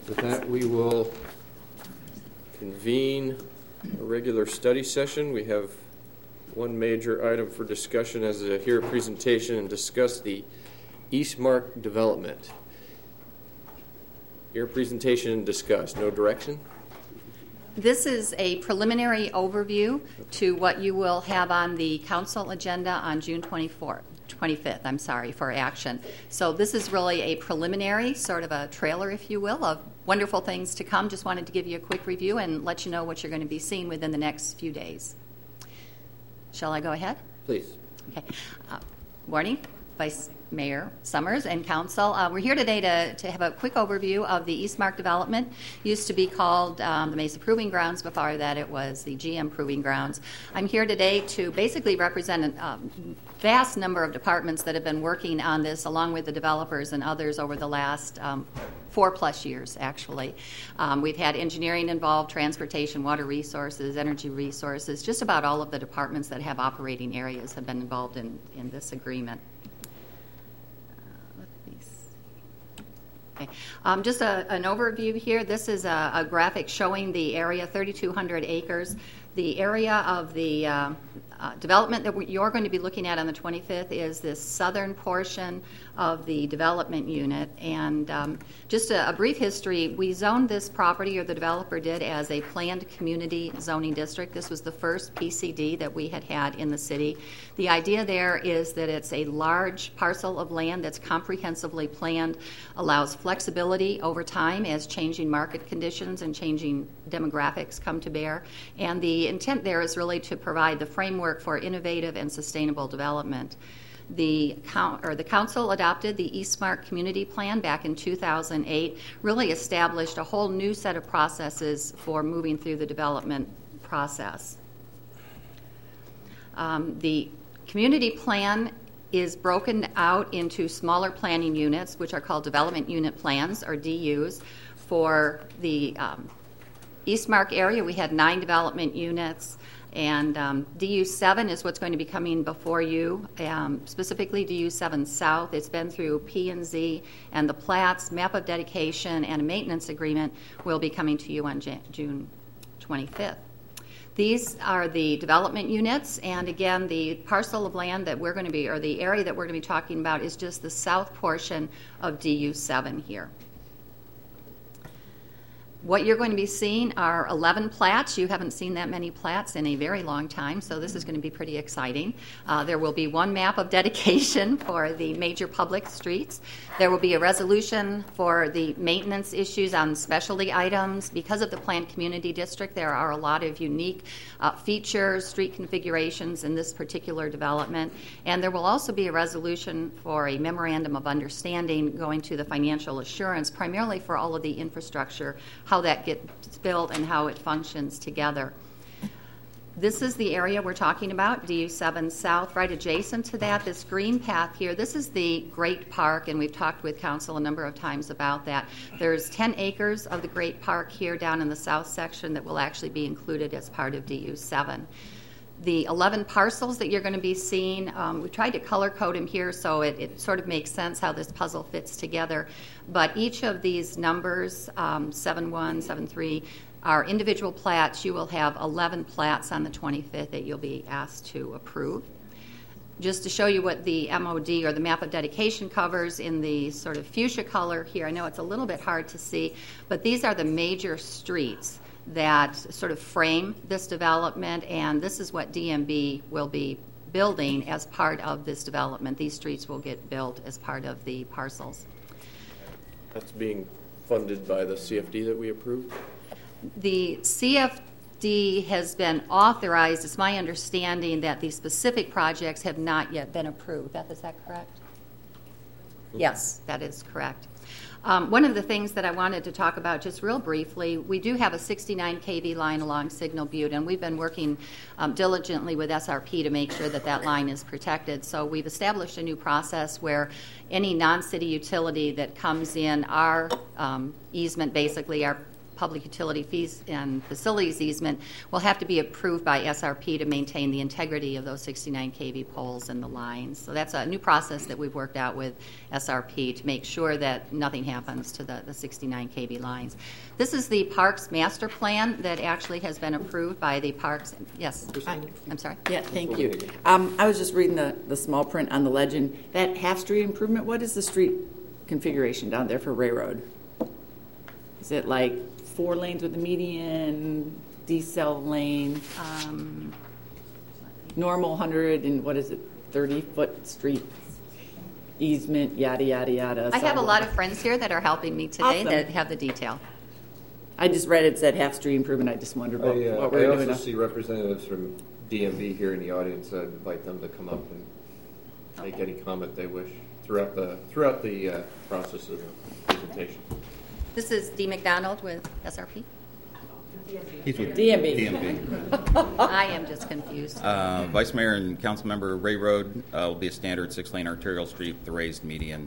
With that, we will convene a regular study session. We have one major item for discussion as to hear a presentation and discuss the Eastmark development. Hear a presentation and discuss. No direction? This is a preliminary overview to what you will have on the council agenda on June 25th, for action. So this is really a preliminary, sort of a trailer, if you will, of wonderful things to come. Just wanted to give you a quick review and let you know what you're going to be seeing within the next few days. Shall I go ahead? Please. Okay. Morning, Vice Mayor Summers and Council. We're here today to have a quick overview of the Eastmark development. Used to be called the Mesa Proving Grounds. Before that, it was the GM Proving Grounds. I'm here today to basically represent a vast number of departments that have been working on this, along with the developers and others over the last 4+ years, actually. We've had engineering involved, transportation, water resources, energy resources. Just about all of the departments that have operating areas have been involved in this agreement. Okay. Just an overview here. This is a graphic showing the area, 3,200 acres. The area of the development that you're going to be looking at on the 25th is this southern portion of the development unit. And just a brief history, we zoned this property, or the developer did, as a planned community zoning district. This was the first PCD that we had in the city. The idea there is that it's a large parcel of land that's comprehensively planned, allows flexibility over time as changing market conditions and changing demographics come to bear. And the intent there is really to provide the framework for innovative and sustainable development. The council adopted the Eastmark Community Plan back in 2008, really established a whole new set of processes for moving through the development process. The community plan is broken out into smaller planning units, which are called development unit plans, or DUs. For the Eastmark area, we had 9 development units, and DU7 is what's going to be coming before you, specifically DU7 South. It's been through P&Z, and the plats, map of dedication, and a maintenance agreement will be coming to you on June 25th. These are the development units, and again, the parcel of land that we're going to be, or the area that we're going to be talking about, is just the south portion of DU7 here. What you're going to be seeing are 11 plats. You haven't seen that many plats in a very long time, so this is going to be pretty exciting. There will be 1 map of dedication for the major public streets. There will be a resolution for the maintenance issues on specialty items. Because of the planned community district, there are a lot of unique features, street configurations in this particular development. And there will also be a resolution for a memorandum of understanding going to the financial assurance, primarily for all of the infrastructure, how that gets built and how it functions together. This is the area we're talking about, DU7 South. Right adjacent to that, this green path here, this is the Great Park, and we've talked with council a number of times about that. There's 10 acres of the Great Park here down in the south section that will actually be included as part of DU7. The 11 parcels that you're going to be seeing, we tried to color code them here so it sort of makes sense how this puzzle fits together. But each of these numbers, 7-1, 7-3, are individual plats. You will have 11 plats on the 25th that you'll be asked to approve. Just to show you what the MOD, or the map of dedication, covers in the sort of fuchsia color here. I know it's a little bit hard to see, but these are the major streets that sort of frame this development, and this is what DMB will be building as part of this development. These streets will get built as part of the parcels. That's being funded by the CFD that we approved? The CFD has been authorized. It's my understanding that the specific projects have not yet been approved. Beth, is that correct? Yes, that is correct. One of the things that I wanted to talk about just real briefly, we do have a 69 kV line along Signal Butte, and we've been working diligently with SRP to make sure that that line is protected. So we've established a new process where any non-city utility that comes in our easement, basically our public utility fees and facilities easement will have to be approved by SRP to maintain the integrity of those 69 kV poles and the lines. So that's a new process that we've worked out with SRP to make sure that nothing happens to the 69 kV lines. This is the Parks Master Plan that actually has been approved by the Parks. Yes, I'm sorry. Yeah, thank you. I was just reading the small print on the legend. That half-street improvement, what is the street configuration down there for Ray Road? Is it like 4 lanes with a median, decel lane, normal 100 and what is it, 30-foot street easement, yada, yada, yada? I have a lot of friends here that are helping me today Awesome. that have the detail. I just read it said half-street improvement. I just wondered what we I were doing. also see representatives from DMV here in the audience. I'd invite them to come up and make any comment they wish throughout the process of the presentation. This is Dee McDonald with SRP. He's with DMV. I am just confused. Vice Mayor and Council Member, Ray Road will be a standard 6-lane arterial street with a raised median.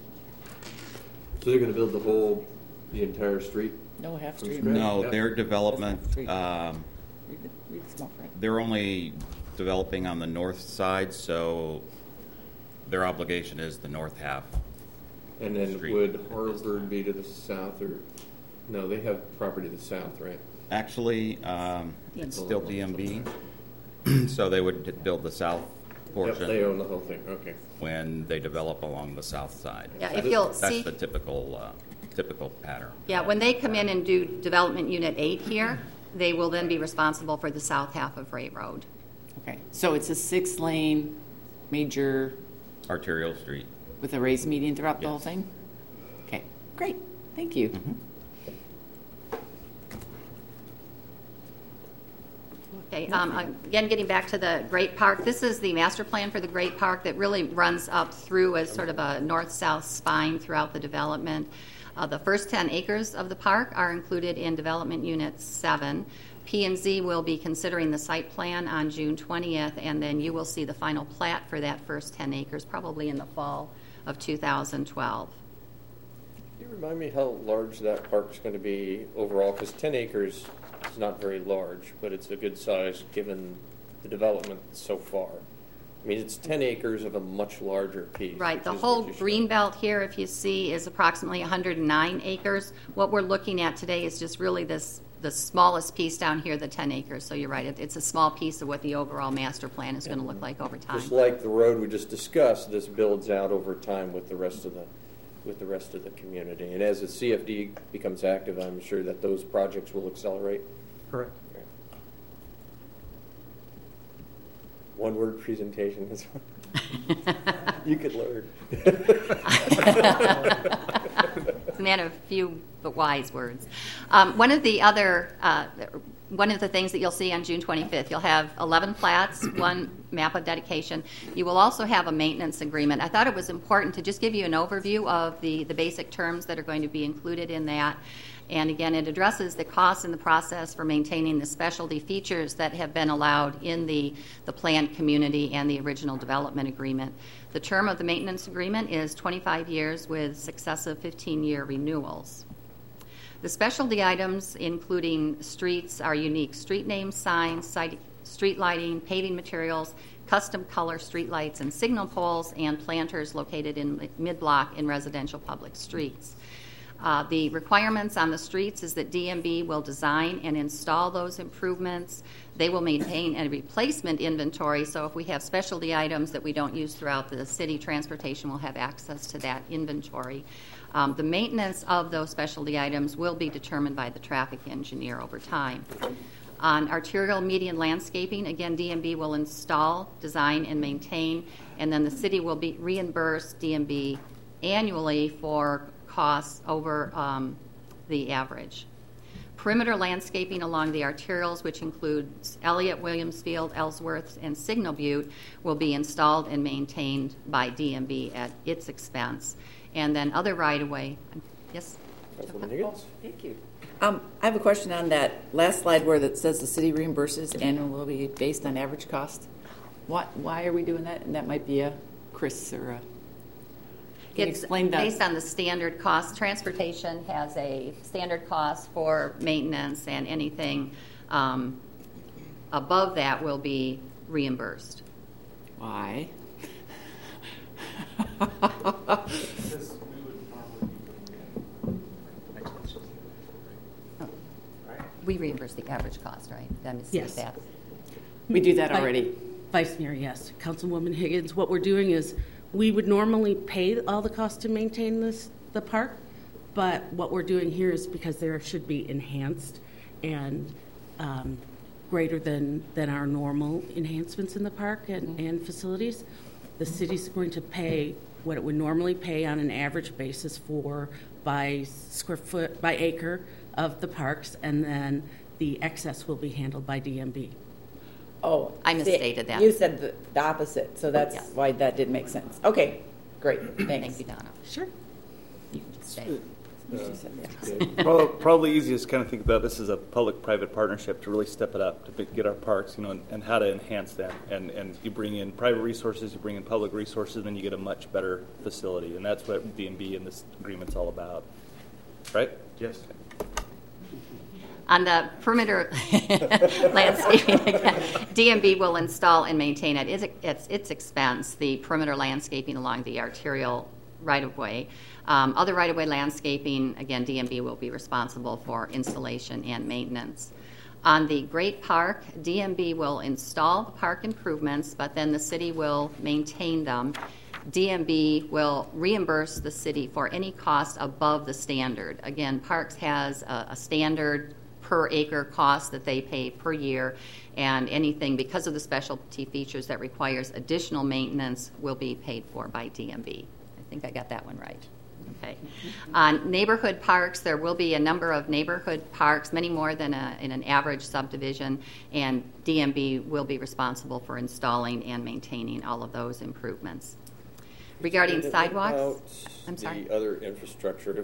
So they're going to build the entire street? No half-street. No, Yeah. their development, Read the small print. they're only developing on the north side, so their obligation is the north half. And then Street. would Harvard be to the south, or no? They have property to the south, right? Actually, it's still DMB, so they would build the south Yep, portion they own the whole thing. Okay. when they develop along the south side. Yeah, if you'll That's see, the typical pattern. yeah, when they come in and do Development Unit 8 here, they will then be responsible for the south half of Ray Road. Okay, so it's a 6-lane major Arterial street. with a raised median throughout the Yes. whole thing? Okay, great. Thank you. Okay, again, getting back to the Great Park, this is the master plan for the Great Park that really runs up through as sort of a north-south spine throughout the development. The first 10 acres of the park are included in Development Unit 7. P&Z will be considering the site plan on June 20th, and then you will see the final plat for that first 10 acres probably in the fall of 2012. Can you remind me how large that park is going to be overall? Because 10 acres is not very large, but it's a good size given the development so far. I mean, it's 10 acres of a much larger piece. Right, which the is whole what you green showed. belt here, if you see, is approximately 109 acres. What we're looking at today is just really the smallest piece down here, the 10 acres. So you're right, it's a small piece of what the overall master plan is going to look like over time. Just like the road we just discussed, this builds out over time with the rest of the community. And as the CFD becomes active, I'm sure that those projects will accelerate. Correct. One-word presentation is you could learn. It's a man of few but wise words. One of the things that you'll see on June 25th, you'll have 11 plats, one map of dedication. You will also have a maintenance agreement. I thought it was important to just give you an overview of the basic terms that are going to be included in that. And again, it addresses the costs in the process for maintaining the specialty features that have been allowed in the planned community and the original development agreement. The term of the maintenance agreement is 25 years with successive 15-year renewals. The specialty items, including streets, are unique street names, signs, street lighting, paving materials, custom color street lights and signal poles, and planters located in mid-block in residential public streets. The requirements on the streets is that DMB will design and install those improvements. They will maintain a replacement inventory, so if we have specialty items that we don't use throughout the city, transportation will have access to that inventory. The maintenance of those specialty items will be determined by the traffic engineer over time. On arterial median landscaping, again, DMB will install, design, and maintain, and then the city will be reimburse DMB annually for costs over the average. Perimeter landscaping along the arterials, which includes Elliott, Williamsfield, Ellsworth, and Signal Butte, will be installed and maintained by DMB at its expense. And then other right-of-way. Yes? Councilman Higgins? Thank you. I have a question on that last slide where that says the city reimburses annually based on average cost. Why are we doing that? And that might be a Chris or a Can you It's explain that? based on the standard cost. Transportation has a standard cost for maintenance, and anything above that will be reimbursed. Why? We reimburse the average cost, right? Did I misstate Yes. that? We do that already. Vice Mayor, yes. Councilwoman Higgins, what we're doing is we would normally pay all the costs to maintain the park, but what we're doing here is because there should be enhanced and greater than our normal enhancements in the park and facilities. The city's going to pay what it would normally pay on an average basis by square foot, by acre of the parks, and then the excess will be handled by DMB. Oh, I misstated that. You said the opposite, so that's Yes. why that didn't make sense. Okay, great, thanks. Thank you, Donna. Sure. You can just stay. Probably easiest to kind of think about this as a public-private partnership to really step it up, to get our parks, and how to enhance them. And you bring in private resources, you bring in public resources, then you get a much better facility. And that's what DMB and this agreement's all about. Right? Yes. On the perimeter landscaping, again, DMB will install and maintain at its expense the perimeter landscaping along the arterial right-of-way. Other right-of-way landscaping, again, DMB will be responsible for installation and maintenance. On the Great Park, DMB will install the park improvements, but then the city will maintain them. DMB will reimburse the city for any cost above the standard. Again, Parks has a standard per acre cost that they pay per year, and anything because of the specialty features that requires additional maintenance will be paid for by DMB. I think I got that one right. Okay. On neighborhood parks, there will be a number of neighborhood parks, many more than in an average subdivision, and DMB will be responsible for installing and maintaining all of those improvements. Regarding sidewalks, I'm sorry. The other infrastructure,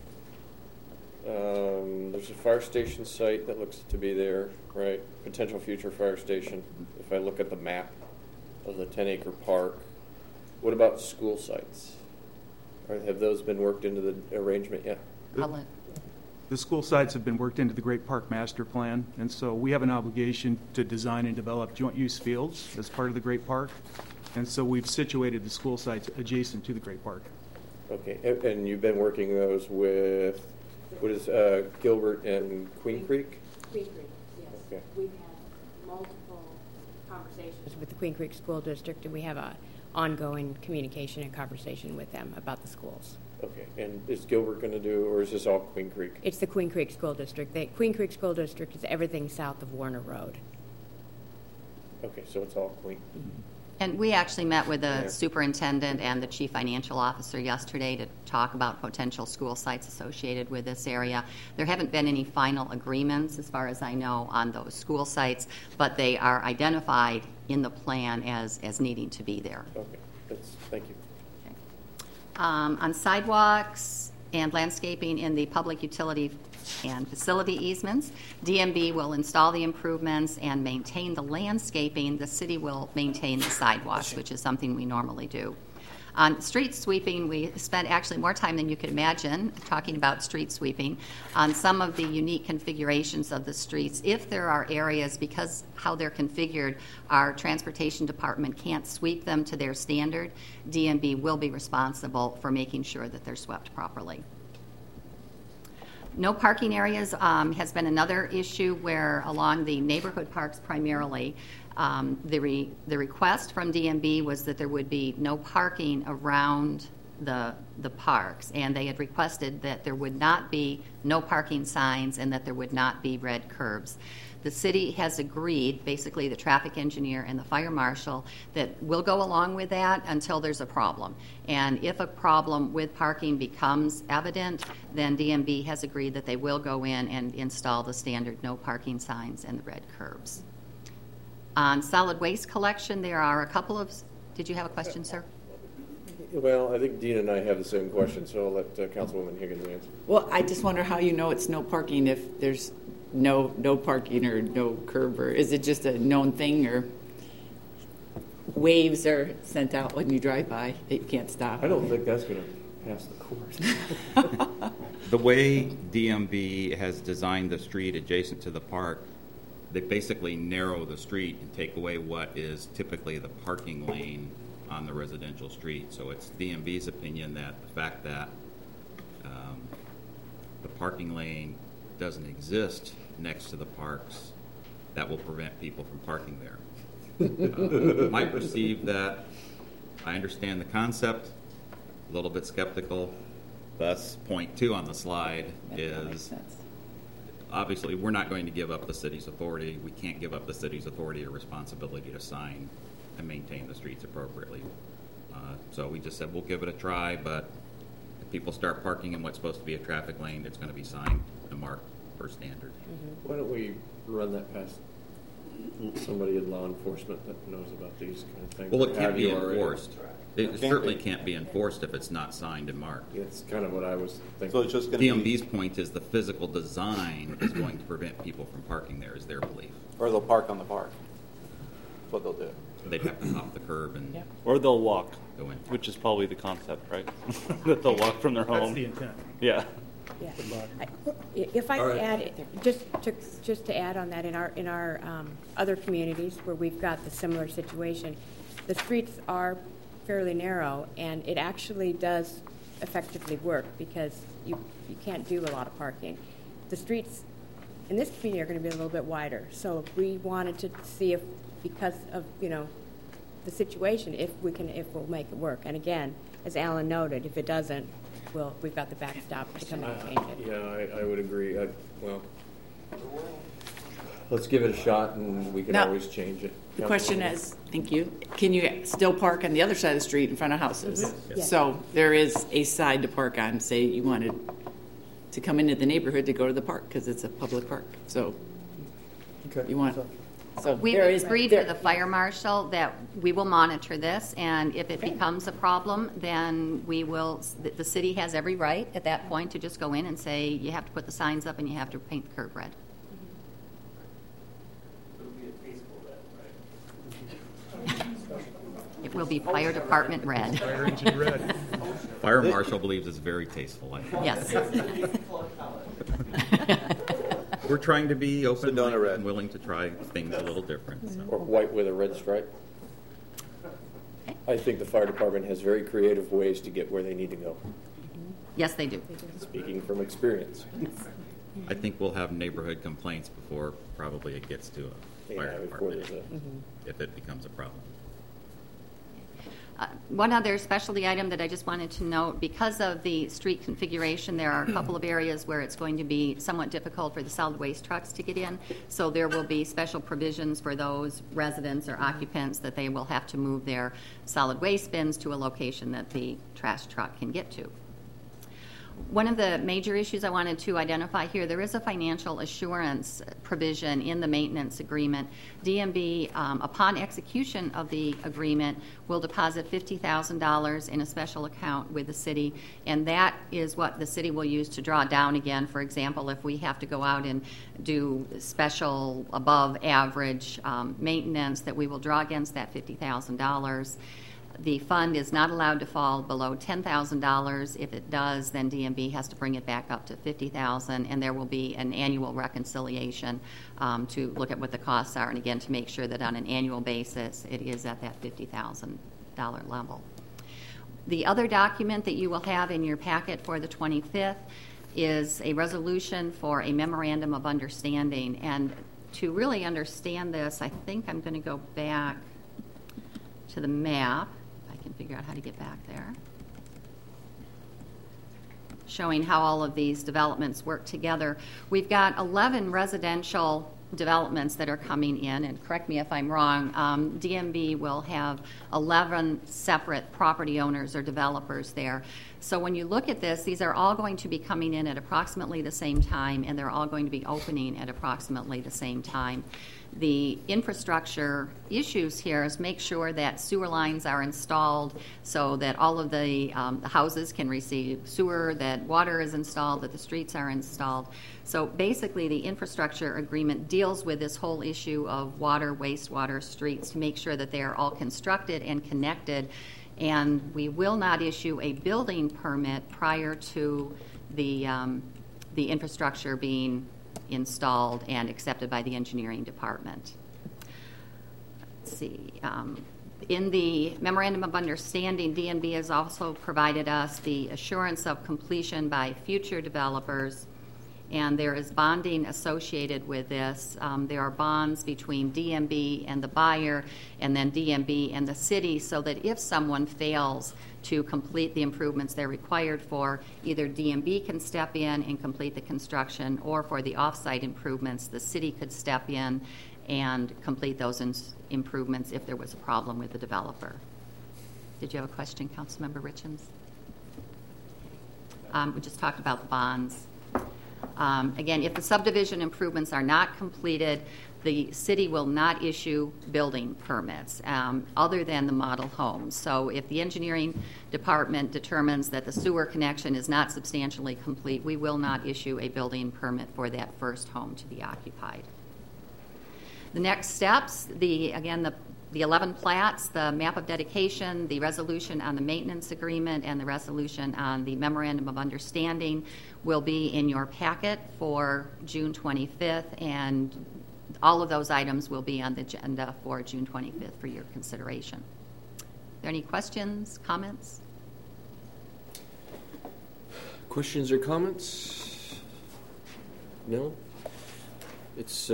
there's a fire station site that looks to be there, right? Potential future fire station. If I look at the map of the 10-acre park, what about school sites? Have those been worked into the arrangement yet? The school sites have been worked into the Great Park Master Plan, and so we have an obligation to design and develop joint-use fields as part of the Great Park, and so we've situated the school sites adjacent to the Great Park. Okay, and you've been working those with, what is Gilbert and Queen Creek? Queen Creek, yes. Okay. We've had multiple conversations with the Queen Creek School District, and we have an ongoing communication and conversation with them about the schools. Okay, and is Gilbert going to do, or is this all Queen Creek? It's the Queen Creek School District. The Queen Creek School District is everything south of Warner Road. Okay, so it's all Queen. And we actually met with the Yeah. superintendent and the chief financial officer yesterday to talk about potential school sites associated with this area. There haven't been any final agreements, as far as I know, on those school sites, but they are identified in the plan as needing to be there. Okay, thank you. Okay. On sidewalks and landscaping in the public utility and facility easements, DMB will install the improvements and maintain the landscaping. The city will maintain the sidewalks, which is something we normally do. On street sweeping, we spent actually more time than you could imagine talking about street sweeping on some of the unique configurations of the streets. If there are areas, because how they're configured, our transportation department can't sweep them to their standard, DMB will be responsible for making sure that they're swept properly. No parking areas has been another issue where along the neighborhood parks primarily, the request from DMB was that there would be no parking around the parks, and they had requested that there would not be no parking signs and that there would not be red curbs. The city has agreed, basically the traffic engineer and the fire marshal, that we'll go along with that until there's a problem. And if a problem with parking becomes evident, then DMB has agreed that they will go in and install the standard no parking signs and the red curbs. On solid waste collection, there are a couple of, did you have a question, sir? Well, I think Dean and I have the same question, so I'll let Councilwoman Higgins answer. Well, I just wonder how you know it's no parking if there's no parking or no curb, or is it just a known thing, or waves are sent out when you drive by that you can't stop? I don't think that's going to pass the court. The way DMV has designed the street adjacent to the park, they basically narrow the street and take away what is typically the parking lane on the residential street. So it's DMV's opinion that the fact that the parking lane doesn't exist next to the parks, that will prevent people from parking there. Might perceive that I understand the concept, a little bit skeptical. Thus, point 2 on the slide is obviously we're not going to give up the city's authority. We can't give up the city's authority or responsibility to sign and maintain the streets appropriately. So we just said we'll give it a try, but if people start parking in what's supposed to be a traffic lane, it's going to be signed and marked per standard. Why don't we run that past somebody in law enforcement that knows about these kind of things? Well, it can't Have be you already? enforced. It certainly can't be enforced if it's not signed and marked. That's kind of what I was thinking. So it's just going to DMV's point is the physical design is going to prevent people from parking there, is their belief. Or they'll park on the park. That's what they'll do. They'd have to hop the curb and Or they'll walk, go in. which is probably the concept, right? That they'll walk from their That's home. the intent. Yeah. Yeah. If I could add, just to add on that, in our other communities where we've got the similar situation, the streets are fairly narrow, and it actually does effectively work because you can't do a lot of parking. The streets in this community are going to be a little bit wider, so if we wanted to see if, because of the situation, if we'll make it work. And again, as Alan noted, if it doesn't, we've got the backstop to come and change it. Yeah, I would agree. Well, let's give it a shot, and we can Now, always change it. The question is, thank you, can you still park on the other side of the street in front of houses? Mm-hmm. Yes. So there is a side to park on, say you wanted to come into the neighborhood to go to the park because it's a public park. So you want, so We've there is. agreed with the fire marshal that we will monitor this, and if it becomes a problem, then the city has every right at that point to just go in and say, you have to put the signs up and you have to paint the curb red. It will be fire department red. Fire engine red. Fire marshal believes it's very tasteful. I think. Yes. We're trying to be open Sedona red. and willing to try things a little different. So. Or white with a red stripe. I think the fire department has very creative ways to get where they need to go, Yes, they do. speaking from experience. I think we'll have neighborhood complaints before probably it gets to a fire Before department, there's if it becomes a problem. One other specialty item that I just wanted to note, because of the street configuration, there are a couple of areas where it's going to be somewhat difficult for the solid waste trucks to get in. So there will be special provisions for those residents or occupants that they will have to move their solid waste bins to a location that the trash truck can get to. One of the major issues I wanted to identify here, there is a financial assurance provision in the maintenance agreement. DMV, upon execution of the agreement, will deposit $50,000 in a special account with the city, and that is what the city will use to draw down again. For example, if we have to go out and do special above average maintenance, that we will draw against that $50,000. The fund is not allowed to fall below $10,000. If it does, then DMV has to bring it back up to $50,000, and there will be an annual reconciliation to look at what the costs are, and again, to make sure that on an annual basis, it is at that $50,000 level. The other document that you will have in your packet for the 25th is a resolution for a memorandum of understanding, and to really understand this, I think I'm going to go back to the map. I can figure out how to get back there. Showing how all of these developments work together. We've got 11 residential developments that are coming in, and correct me if I'm wrong, DMV will have 11 separate property owners or developers there. So when you look at this, these are all going to be coming in at approximately the same time, and they're all going to be opening at approximately the same time. The infrastructure issues here is make sure that sewer lines are installed so that all of the houses can receive sewer, that water is installed, that the streets are installed. So basically the infrastructure agreement deals with this whole issue of water, wastewater, streets to make sure that they are all constructed and connected And we will not issue a building permit prior to the infrastructure being installed and accepted by the engineering department. Let's see. In the Memorandum of Understanding, DNB has also provided us the assurance of completion by future developers, and there is bonding associated with this. There are bonds between DNB and the buyer, and then DNB and the city, so that if someone fails to complete the improvements they're required for, either DNB can step in and complete the construction, or for the off-site improvements, the city could step in and complete those improvements if there was a problem with the developer. Did you have a question, Councilmember Richens? We just talked about the bonds. Again, if the subdivision improvements are not completed, the city will not issue building permits other than the model homes. So if the engineering department determines that the sewer connection is not substantially complete, we will not issue a building permit for that first home to be occupied. The next steps, the 11 plats, the map of dedication, the resolution on the maintenance agreement, and the resolution on the memorandum of understanding will be in your packet for June 25th, and all of those items will be on the agenda for June 25th for your consideration. Are there any questions, comments? Questions or comments? No? It's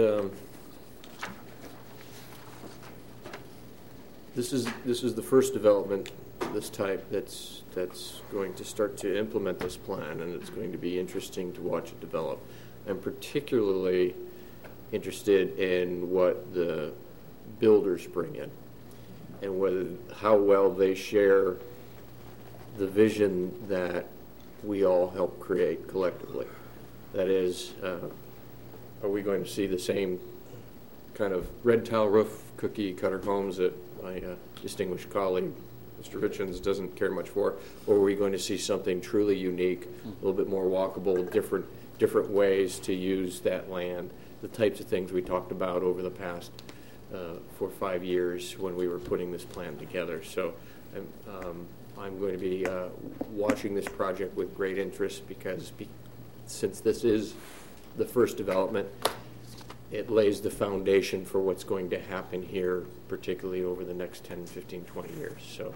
this is the first development of this type that's going to start to implement this plan, and it's going to be interesting to watch it develop. I'm particularly interested in what the builders bring in, and how well they share the vision that we all help create collectively. That is, are we going to see the same kind of red tile roof cookie cutter homes that my distinguished colleague, Mr. Richens, doesn't care much for, or are we going to see something truly unique, a little bit more walkable, different ways to use that land, the types of things we talked about over the past 4 or 5 years when we were putting this plan together. So I'm going to be watching this project with great interest because since this is the first development, it lays the foundation for what's going to happen here, particularly over the next 10, 15, 20 years. So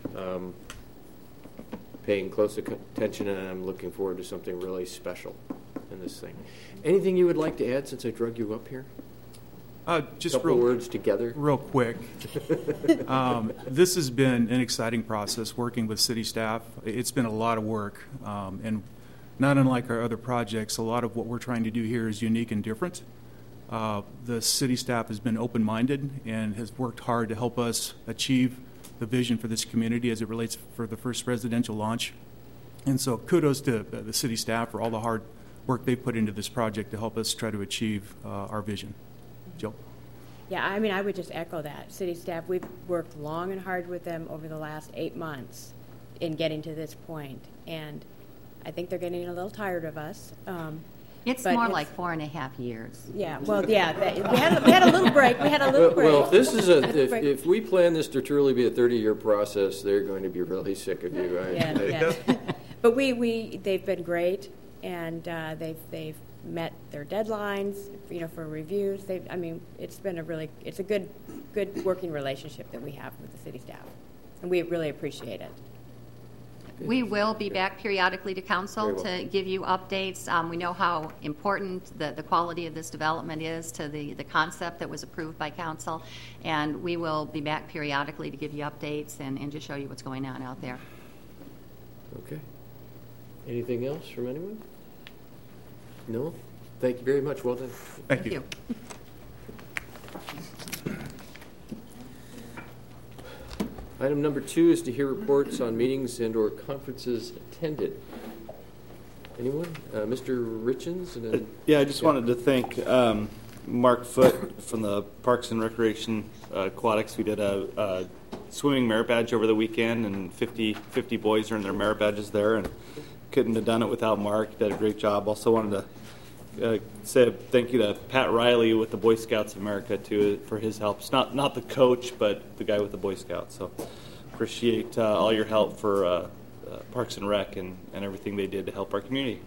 paying close attention, and I'm looking forward to something really special in this thing. Anything you would like to add since I drug you up here? Just a couple words together. Real quick. This has been an exciting process working with city staff. It's been a lot of work, and not unlike our other projects, a lot of what we're trying to do here is unique and different. The city staff has been open-minded and has worked hard to help us achieve the vision for this community as it relates for the first residential launch. And so kudos to the city staff for all the hard work they've put into this project to help us try to achieve our vision. Jill? Yeah, I mean, I would just echo that. City staff, we've worked long and hard with them over the last 8 months in getting to this point, and I think they're getting a little tired of us. It's more like 4.5 years. Yeah, well, yeah, we had a little break. We had a little break. Well, if this is if we plan this to truly be a 30-year process, they're going to be really sick of you. Yeah. But they've been great, and they've met their deadlines, for reviews. It's a good working relationship that we have with the city staff, and we really appreciate it. We will be back periodically to council to give you updates. We know how important the quality of this development is to the concept that was approved by council, and we will be back periodically to give you updates and to show you what's going on out there. Okay. Anything else from anyone? No? Thank you very much. Well done. Thank you. Item number 2 is to hear reports on meetings and or conferences attended. Anyone? Mr. Richens? I just wanted to thank Mark Foote from the Parks and Recreation Aquatics. We did a swimming merit badge over the weekend, and 50 boys earned their merit badges there, and couldn't have done it without Mark. He did a great job. Also wanted to say a thank you to Pat Riley with the Boy Scouts of America too for his help. It's not the coach, but the guy with the Boy Scouts. So appreciate all your help for Parks and Rec and everything they did to help our community.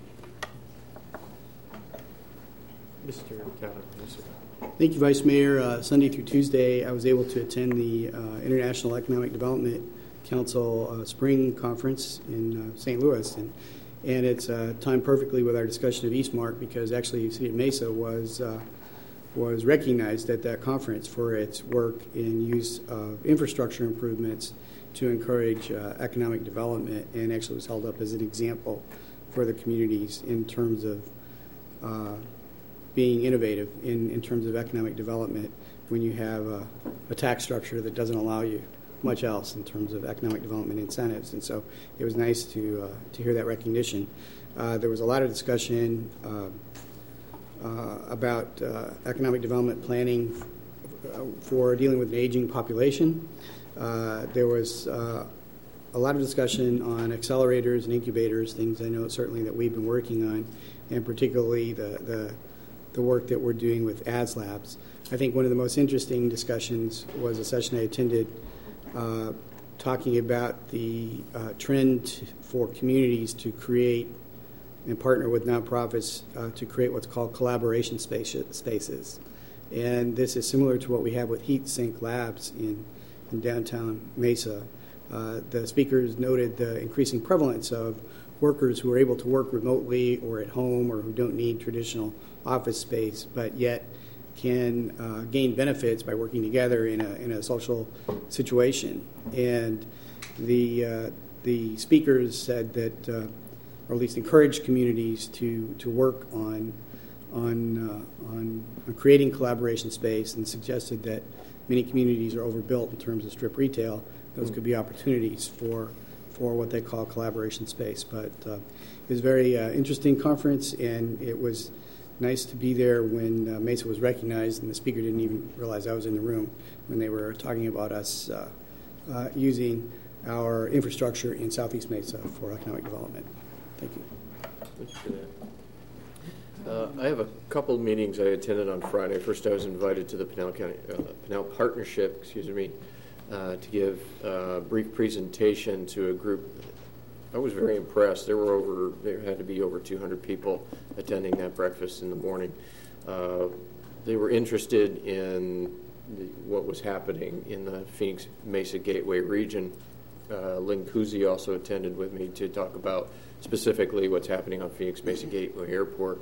Mr. Cavan, yes, sir. Thank you, Vice Mayor. Sunday through Tuesday, I was able to attend the International Economic Development Council Spring Conference in St. Louis, and it's timed perfectly with our discussion of Eastmark, because actually the City of Mesa was recognized at that conference for its work in use of infrastructure improvements to encourage economic development, and actually was held up as an example for the communities in terms of being innovative in terms of economic development when you have a tax structure that doesn't allow you much else in terms of economic development incentives. And so it was nice to hear that recognition. There was a lot of discussion about economic development planning for dealing with an aging population. There was a lot of discussion on accelerators and incubators, things I know certainly that we've been working on, and particularly the work that we're doing with AS Labs. I think one of the most interesting discussions was a session I attended talking about the trend for communities to create and partner with nonprofits to create what's called collaboration spaces. And this is similar to what we have with Heat Sink Labs in downtown Mesa. The speakers noted the increasing prevalence of workers who are able to work remotely or at home, or who don't need traditional office space, but yet can gain benefits by working together in a social situation. And the speakers said that, or at least encouraged communities to work on creating collaboration space, and suggested that many communities are overbuilt in terms of strip retail. Those could be opportunities for what they call collaboration space. But it was a very interesting conference, and it was nice to be there when Mesa was recognized, and the speaker didn't even realize I was in the room when they were talking about us using our infrastructure in Southeast Mesa for economic development. Thank you. Thank you for that. I have a couple of meetings I attended on Friday. First, I was invited to the Pinal Partnership, to give a brief presentation to a group. I was very impressed. There had to be over 200 people attending that breakfast in the morning. They were interested in what was happening in the Phoenix Mesa Gateway region. Lynn Kuzi also attended with me to talk about specifically what's happening on Phoenix Mesa Gateway Airport.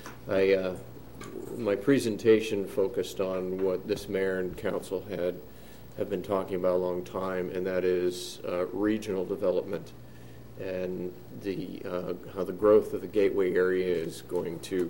My presentation focused on what this mayor and council have been talking about a long time, and that is regional development, and how the growth of the Gateway area is going to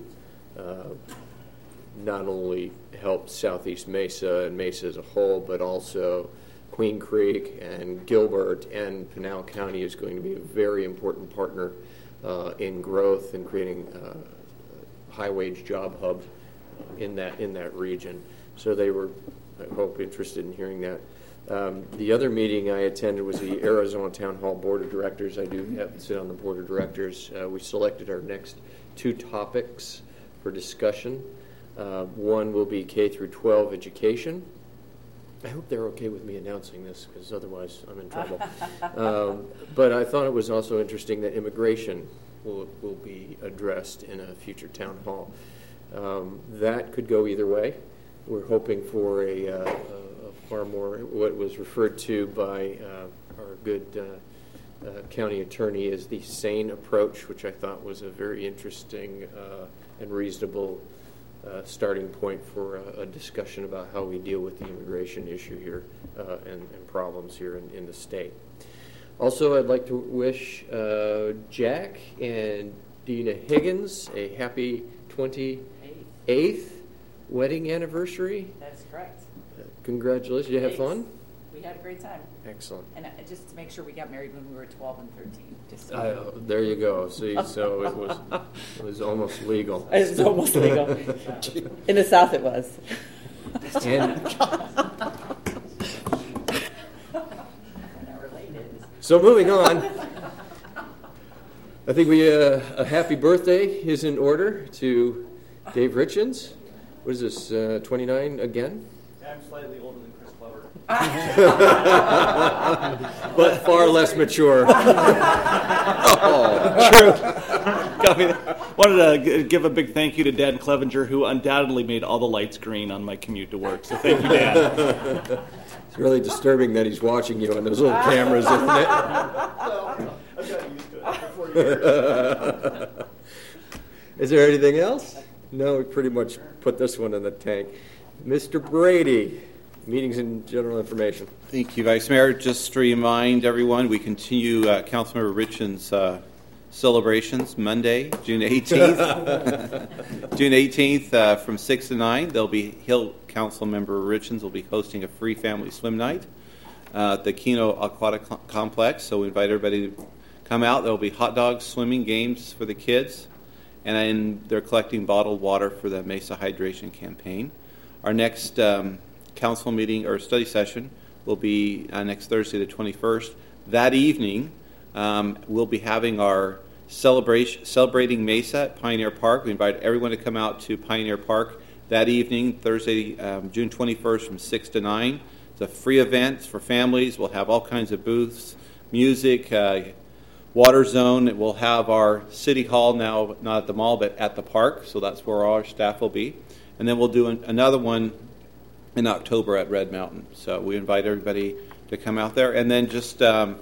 not only help Southeast Mesa and Mesa as a whole, but also Queen Creek and Gilbert and Pinal County is going to be a very important partner in growth and creating high-wage job hub in that region. So they were, I hope, interested in hearing that. The other meeting I attended was the Arizona Town Hall Board of Directors. I do have to sit on the Board of Directors. We selected our next two topics for discussion. One will be K through 12 education. I hope they're okay with me announcing this, because otherwise I'm in trouble. But I thought it was also interesting that immigration will be addressed in a future town hall. That could go either way. We're hoping for a far more, what was referred to by our good county attorney as the sane approach, which I thought was a very interesting and reasonable starting point for a discussion about how we deal with the immigration issue here and problems here in the state. Also, I'd like to wish Jack and Dina Higgins a happy 28th wedding anniversary. That is correct. Congratulations. Did you have fun? We had a great time. Excellent. And just to make sure, we got married when we were 12 and 13. Just so there you go. See, so it was almost legal. It was almost legal. In the South, it was. So moving on, I think a happy birthday is in order to Dave Richens. What is this, 29 again? I'm slightly older than Chris But far less mature. True. Wanted to give a big thank you to Dan Clevenger, who undoubtedly made all the lights green on my commute to work. So thank you, Dan. It's really disturbing that he's watching you on those little cameras, isn't it? I've gotten used to it for 4 years. Is there anything else? No, we pretty much put this one in the tank. Mr. Brady, meetings and general information. Thank you, Vice Mayor. Just to remind everyone, we continue Councilmember Richens' celebrations Monday, June 18th. June 18th from 6 to 9. Councilmember Richens will be hosting a free family swim night at the Keno Aquatic Complex. So we invite everybody to come out. There will be hot dogs, swimming, games for the kids. And then they're collecting bottled water for the Mesa Hydration Campaign. Our next council meeting or study session will be next Thursday, the 21st. That evening, we'll be having our celebrating Mesa at Pioneer Park. We invite everyone to come out to Pioneer Park that evening, Thursday, June 21st from 6 to 9. It's a free event for families. We'll have all kinds of booths, music, water zone. We'll have our city hall now, not at the mall, but at the park. So that's where all our staff will be. And then we'll do another one in October at Red Mountain. So we invite everybody to come out there. And then just to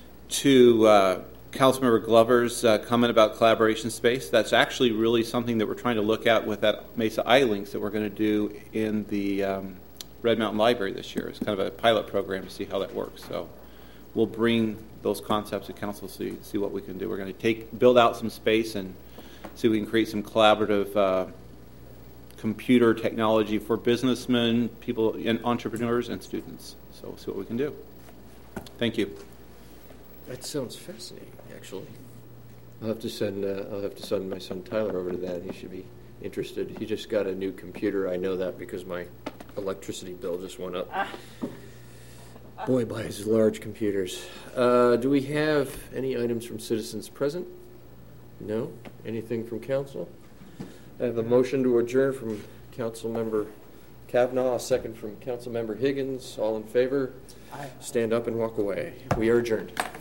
Councilmember Glover's comment about collaboration space, that's actually really something that we're trying to look at with that Mesa iLinks that we're going to do in the Red Mountain Library this year. It's kind of a pilot program to see how that works. So we'll bring those concepts to council, see what we can do. We're going to build out some space and see if we can create some collaborative computer technology for businessmen, people, and entrepreneurs and students. So we'll see what we can do. Thank you. That sounds fascinating, actually. I'll have to send my son Tyler over to that. He should be interested. He just got a new computer. I know that because my electricity bill just went up. Boy buys large computers. Do we have any items from citizens present? No? Anything from council? I have a motion to adjourn from Council Member Kavanaugh, a second from Council Member Higgins. All in favor? Aye. Stand up and walk away. We are adjourned.